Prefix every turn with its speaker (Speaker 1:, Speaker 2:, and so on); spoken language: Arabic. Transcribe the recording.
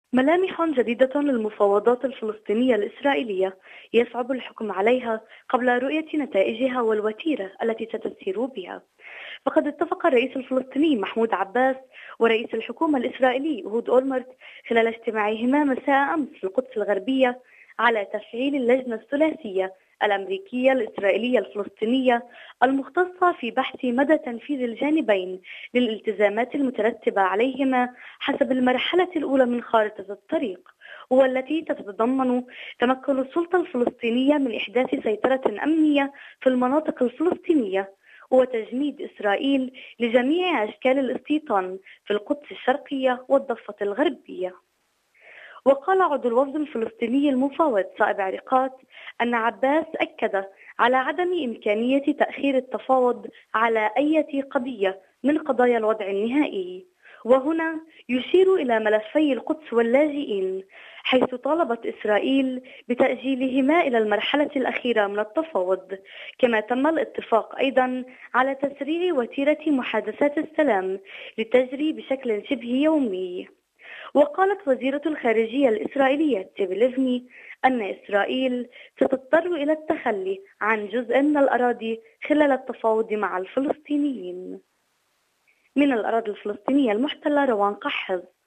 Speaker 1: ملامح جديدة للمفاوضات الفلسطينية الإسرائيلية يصعب الحكم عليها قبل رؤية نتائجها والوتيرة التي ستسير بها. فقد اتفق الرئيس الفلسطيني محمود عباس ورئيس الحكومة الإسرائيلي أهود أولمرت خلال اجتماعهما مساء أمس في القدس الغربية على تفعيل اللجنة الثلاثية الأمريكية الإسرائيلية الفلسطينية المختصة في بحث مدى تنفيذ الجانبين للالتزامات المترتبة عليهما حسب المرحلة الأولى من خارطة الطريق، والتي تتضمن تمكن السلطة الفلسطينية من إحداث سيطرة أمنية في المناطق الفلسطينية وتجميد إسرائيل لجميع أشكال الاستيطان في القدس الشرقية والضفة الغربية. وقال عضو الوفد الفلسطيني المفاوض صائب عريقات أن عباس أكد على عدم إمكانية تأخير التفاوض على أي قضية من قضايا الوضع النهائي، وهنا يشير إلى ملفي القدس واللاجئين، حيث طالبت إسرائيل بتأجيلهما إلى المرحلة الأخيرة من التفاوض. كما تم الاتفاق أيضا على تسريع وتيرة محادثات السلام لتجري بشكل شبه يومي. وقالت وزيرة الخارجية الإسرائيلية تيبي ليفني أن إسرائيل ستضطر إلى التخلي عن جزء من الأراضي خلال التفاوض مع الفلسطينيين. من الأراضي الفلسطينية المحتلة، روان قحز.